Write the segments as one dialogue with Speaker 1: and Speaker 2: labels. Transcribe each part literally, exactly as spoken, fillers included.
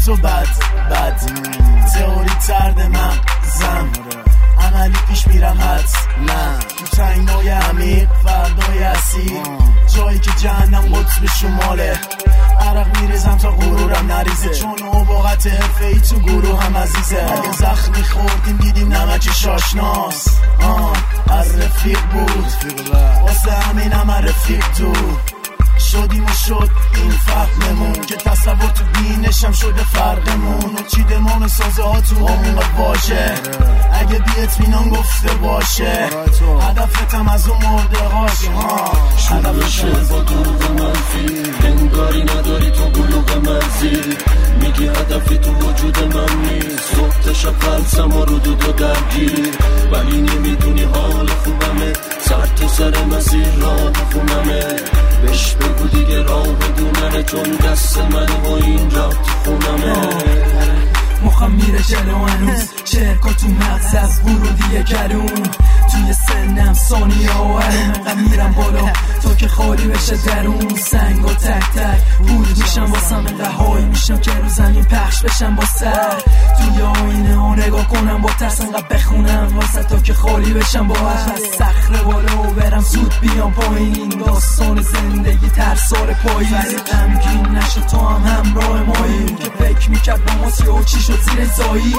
Speaker 1: تو بد بد تئوری ترد من زم عملی پیش میرم حد نه تو تنگنای عمیق فردای اسیر جایی که جهنم قطب شماله عرق میریزم تا غرورم نریزه چون عباقت حرفه ای تو گروه هم عزیزه اگه زخمی خوردیم دیدیم نمک شاشناس آن از رفیق بود واسه همین هم رفیق تو شدیم و شد این فهممون که تصور تو بینشم شده فرقمون و چیدمان و سازه ها تو همون واژه اگه بی اطمینان گفته باشه هدفتم از اون مرده هاش
Speaker 2: شروع شد با دروغ منفی انگاری نداری تو بلوغ منزی میگی هدفی تو وجود من نیست صبح شب قلبم و ردود و درگیر ولی نمیدونی حال خوبمه سر تو سر مسیر راه خونمه بهش بگو دیگه راه بدوننه چون دست منه و این راه تو خونمه
Speaker 3: مخم میره جلو هنوز شرکا تو مغز از ورودی کرون توی سنم ثانیه و انقدر میرم بالا تا که خالی بشه درون سنگ و تک تک بود میشم واسم انقدر های میشم که رو زمین پخش بشم با سر توی آینه ها نگاه کنم با ترس انقدر بخونم واسه تا که خالی بشم با از صخره بالا و برم زود بیام پایین این داستان زندگی ترسار پاییز غمگین نشو تو هم همراه مایی که فکر میکرد با ما سیاه چی شد زیر زایی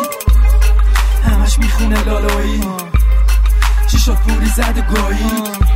Speaker 3: همش میخونه لالایی چی شد پوری زد و گایی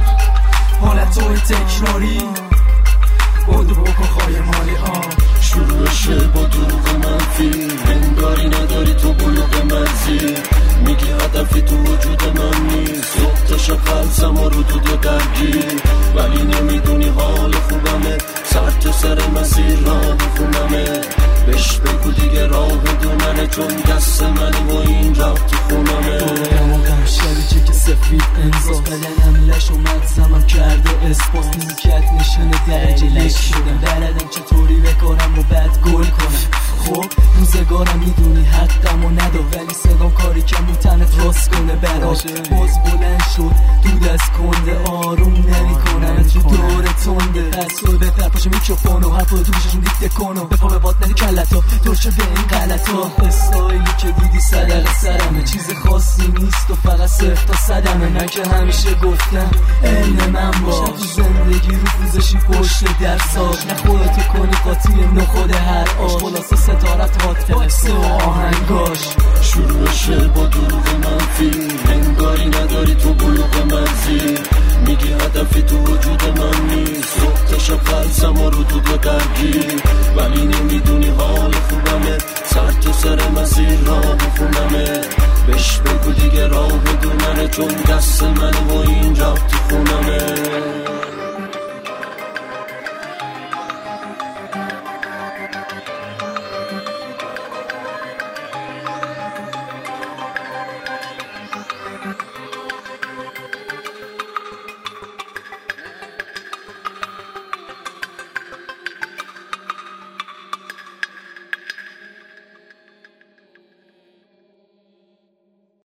Speaker 3: حالت های تکراری بودو بکن خواهی مالی آن
Speaker 2: شروع شد با دروغ منفی انگاری نداری تو بلوغ منزی میگی هدفی تو وجود من نیست صبح تا شب قلبم و ردود و درگیر ولی نمیدونی حال خوبمه سر تو سر مسیر راه خونمه بهش بگو دیگه راه بدوننه چون دست منه و این راه تو خونمه
Speaker 3: غم و غم شبیه که سفید انزاز بدنم لش و مغزمم کرده اثبات میکرد نشونه درجه یک شدم بلدم چطوری بکنم و بعد گل کنم خب روزگارم میدونی حقم و ندا ولی صدام کاری که میتنت راست کنه براش باز بلند شد دود از کنده آروم نمی کنم تو دور تنده پس بهتر پاشه میکروفون و حرف رو تو گوششون دیکته کن و بپا به باد ندی کلتا دور شده این غلط ها استایلی که دیدی صدق سرمه چیز خاصی نیست و فقط صرف تا صدمه من که همیشه گفتم عین من باش تو زندگی رو پوزشی پشت درساش نه خودتو کنی قاطی نخود هر آش خلاصه ستارت هات فلسه و آهنگاش
Speaker 2: شروع شد با دروغ منفی انگاری نداری تو بلوغ منزی میگی هدفی تو وجود من نیست صبح تا شب قلبم و ردود و درگیر ولی نمیدونی حال خوبمه سر تو سر مسیر راه خونمه بهش بگو دیگه راه بدوننه چون دست منه و این راه تو خونمه